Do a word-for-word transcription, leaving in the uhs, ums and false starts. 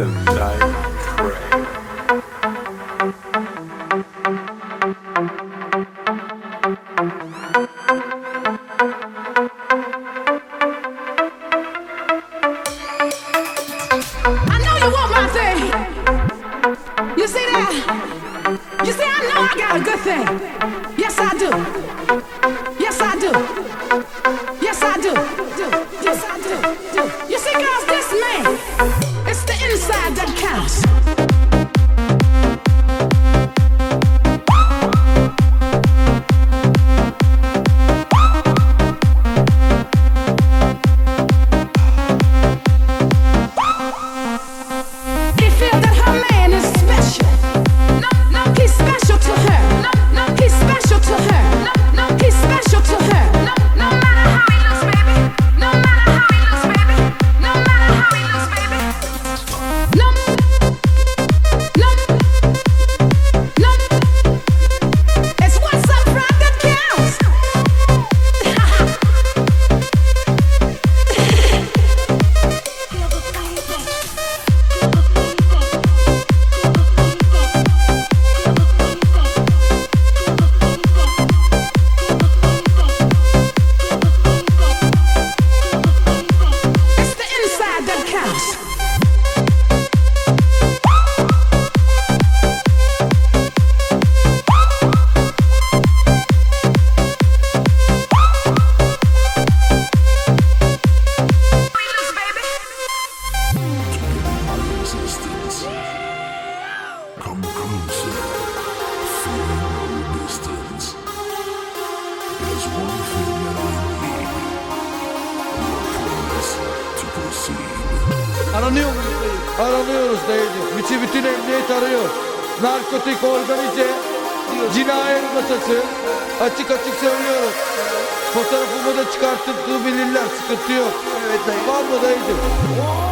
the night pray. I know you want my thing. You see that? You see, I know I got a good thing. Yes, I do. Yes, I do. Yes, I do. do. Yes, I do. do. You see, girls, this man, it's the inside that counts. Come closer, feel no distance. There's one thing that I need. Your promise to proceed. Aranıyor muyuz dayı? Aranıyoruz dayıcım. Bütün, bütün emniyet arıyor. Narkotik, organize, cinayet masası. Açık açık söylüyorum. Fotoğrafımı da çıkarttığı bilirler. Sıkıntı yok. Evet dayı. Var mı dayıcım?